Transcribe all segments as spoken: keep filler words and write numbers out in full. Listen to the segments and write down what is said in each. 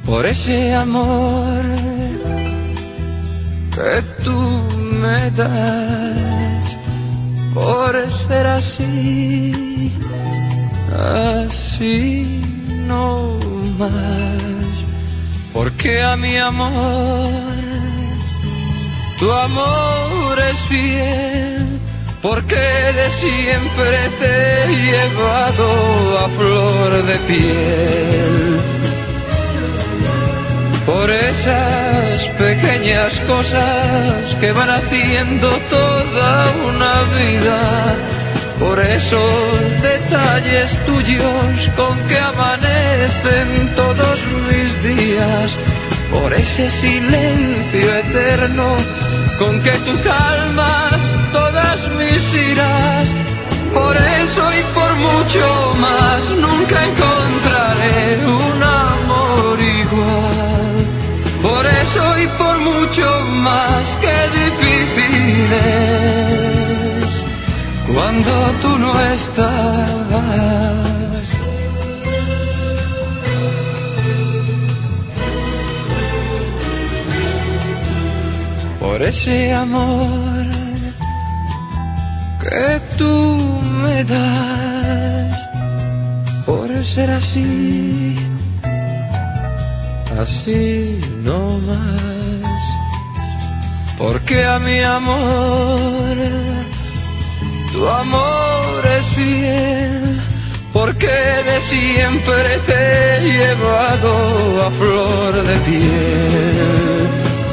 por ese amor que tú me das, por ser así, así no más, porque a mi amor tu amor es fiel, porque de siempre te he llevado a flor de piel. Por esas pequeñas cosas que van haciendo toda una vida, por esos detalles tuyos con que amanecen todos mis días, por ese silencio eterno con que tú calmas todas mis iras, por eso y por mucho más nunca encontraré un amor igual. Por eso y por mucho más, qué difícil es cuando tú no estás. Por ese amor que tú me das, por ser así, así no más, porque a mi amor tu amor es fiel, porque de siempre te he llevado a flor de piel.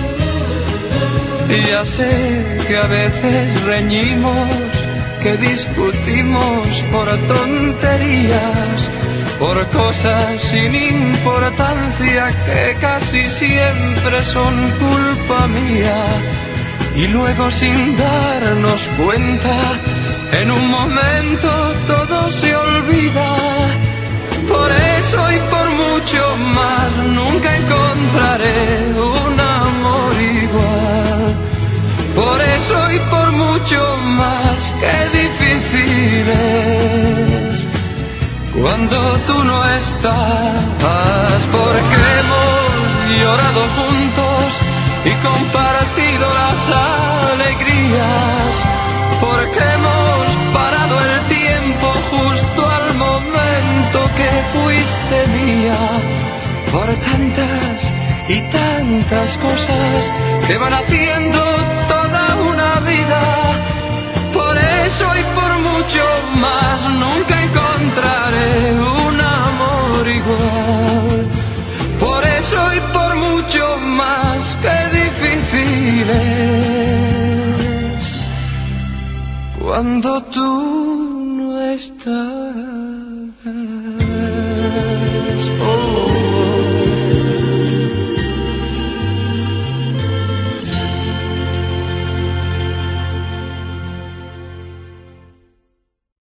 Y ya sé que a veces reñimos, que discutimos por tonterías, por cosas sin importancia que casi siempre son culpa mía, y luego sin darnos cuenta, en un momento todo se olvida. Por eso y por mucho más nunca encontraré un amor igual. Por eso y por mucho más, qué difícil es cuando tú no estás, porque hemos llorado juntos y compartido las alegrías, porque hemos parado el tiempo justo al momento que fuiste mía, por tantas y tantas cosas que van haciendo toda una vida. Por eso y por mucho más nunca encontraré un amor igual. Por eso y por mucho más, qué difícil es cuando tú no estás.